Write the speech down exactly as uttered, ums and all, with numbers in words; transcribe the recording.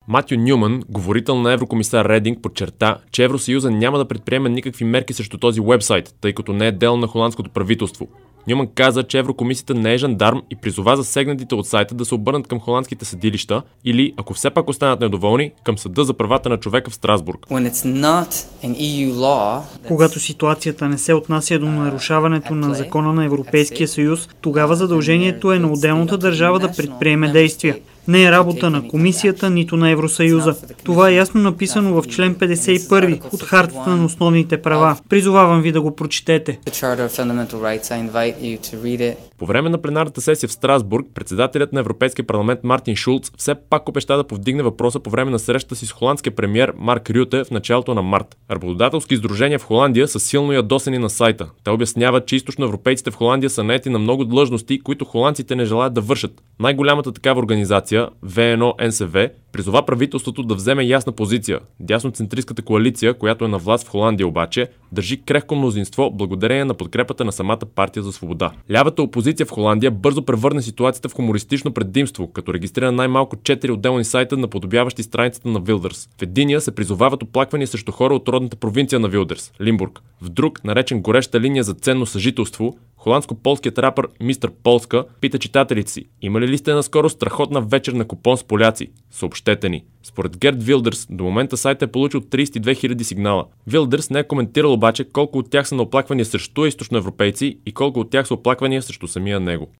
Матю Нюман, говорител на еврокомисар Рединг, подчерта, че Евросъюза няма да предприеме никакви мерки срещу този уебсайт, тъй като не е дел на холандското правителство. Нюман каза, че Еврокомисията не е жандарм и призова засегнатите от сайта да се обърнат към холандските съдилища или, ако все пак останат недоволни, към Съда за правата на човека в Страсбург. Когато ситуацията не се отнася до нарушаването на закона на Европейския съюз, тогава задължението е на отделната държава да предприеме действия. Не е работа на Комисията, нито на Евросъюза. Това е ясно написано в член петдесет и първи от Хартата на основните права. Призовавам ви да го прочетете. По време на пленарната сесия в Страсбург, председателят на Европейския парламент Мартин Шулц все пак обеща да повдигне въпроса по време на срещата си с холандския премиер Марк Рюте в началото на март. Работодателски издружения в Холандия са силно ядосани на сайта. Те обясняват, че източноевропейците в Холандия са наети на много длъжности, които холандците не желаят да вършат. Най-голямата такава организация, В Н О Н С В, призова правителството да вземе ясна позиция. Дясноцентристската коалиция, която е на власт в Холандия обаче, държи крехко мнозинство благодарение на подкрепата на самата партия за свобода. Лявата опозиция в Холандия бързо превърне ситуацията в хумористично предимство, като регистрира най-малко четири отделни сайта, наподобяващи страницата на Вилдърс. В единия се призовават оплаквания срещу хора от родната провинция на Вилдърс, Лимбург. В друг, наречен гореща линия за ценно съжителство, холандско-полският рапър Мистер Полска пита читателите си: имали ли сте наскоро страхотна вечер на купон с поляци? Съобщете ни. Според Герд Вилдърс, до момента сайтът е получил тридесет и две хиляди сигнала. Вилдърс не е коментирал обаче колко от тях са на оплаквания срещу източноевропейци и колко от тях са оплаквания срещу самия него.